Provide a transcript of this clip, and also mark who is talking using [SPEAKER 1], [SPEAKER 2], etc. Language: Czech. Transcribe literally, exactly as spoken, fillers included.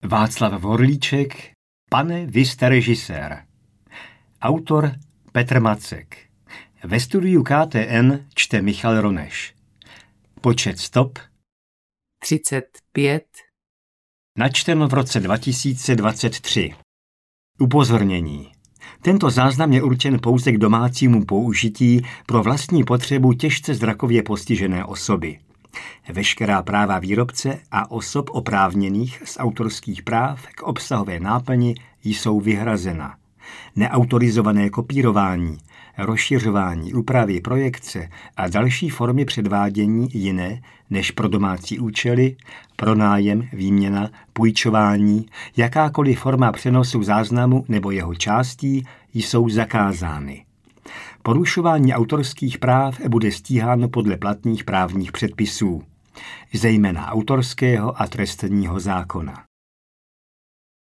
[SPEAKER 1] Václav Vorlíček, Pane, vy jste režisér. Autor Petr Macek. Ve studiu K T N čte Michal Roneš. Počet stop
[SPEAKER 2] třicet pět.
[SPEAKER 1] Načteno v roce dva tisíce dvacet tři. Upozornění. Tento záznam je určen pouze k domácímu použití pro vlastní potřebu těžce zrakově postižené osoby. Veškerá práva výrobce a osob oprávněných z autorských práv k obsahové náplni jsou vyhrazena. Neautorizované kopírování, rozšiřování, úpravy, projekce a další formy předvádění jiné než pro domácí účely, pronájem, výměna, půjčování, jakákoliv forma přenosu záznamu nebo jeho částí jsou zakázány. Porušování autorských práv bude stíháno podle platných právních předpisů, zejména autorského a trestního zákona.